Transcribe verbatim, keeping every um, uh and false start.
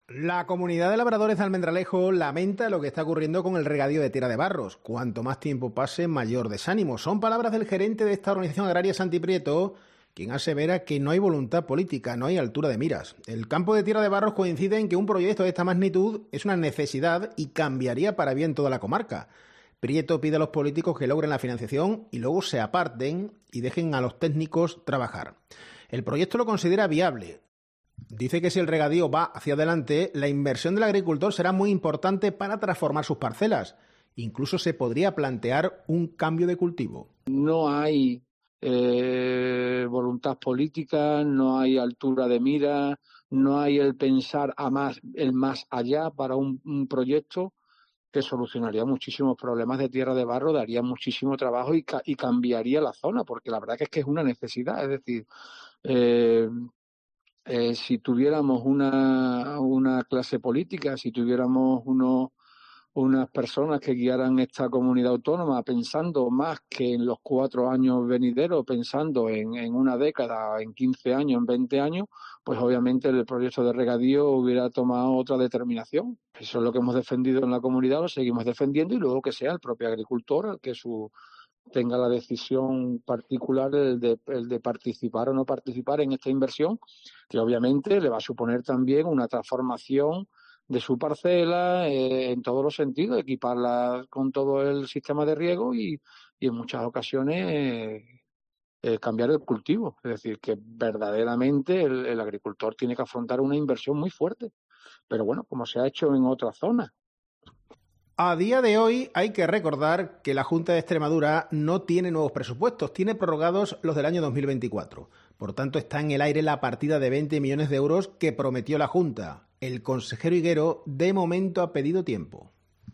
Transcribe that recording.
La comunidad de labradores de Almendralejo lamenta lo que está ocurriendo con el regadío de Tierra de Barros. Cuanto más tiempo pase, mayor desánimo. Son palabras del gerente de esta organización agraria, Santi Prieto, quien asevera que no hay voluntad política, no hay altura de miras. El campo de Tierra de Barros coincide en que un proyecto de esta magnitud es una necesidad y cambiaría para bien toda la comarca. Prieto pide a los políticos que logren la financiación y luego se aparten y dejen a los técnicos trabajar. El proyecto lo considera viable. Dice que si el regadío va hacia adelante, la inversión del agricultor será muy importante para transformar sus parcelas. Incluso se podría plantear un cambio de cultivo. No hay eh, voluntad política, no hay altura de mira, no hay el pensar a más, el más allá para un, un proyecto que solucionaría muchísimos problemas de Tierra de Barro, daría muchísimo trabajo y, ca- y cambiaría la zona, porque la verdad que es que es una necesidad. Es decir, eh, eh, si tuviéramos una, una clase política, si tuviéramos unos, unas personas que guiaran esta comunidad autónoma pensando más que en los cuatro años venideros, pensando en, en una década, en quince años, en veinte años, pues obviamente el proyecto de regadío hubiera tomado otra determinación. Eso es lo que hemos defendido en la comunidad, lo seguimos defendiendo y luego que sea el propio agricultor el que su tenga la decisión particular el de, el de participar o no participar en esta inversión, que obviamente le va a suponer también una transformación de su parcela eh, en todos los sentidos, equiparla con todo el sistema de riego y, y en muchas ocasiones eh, eh, cambiar el cultivo. Es decir, que verdaderamente el, el agricultor tiene que afrontar una inversión muy fuerte, pero bueno, como se ha hecho en otras zonas. A día de hoy hay que recordar que la Junta de Extremadura no tiene nuevos presupuestos, tiene prorrogados los del año dos mil veinticuatro. Por tanto, está en el aire la partida de veinte millones de euros que prometió la Junta. El consejero Higuero de momento ha pedido tiempo.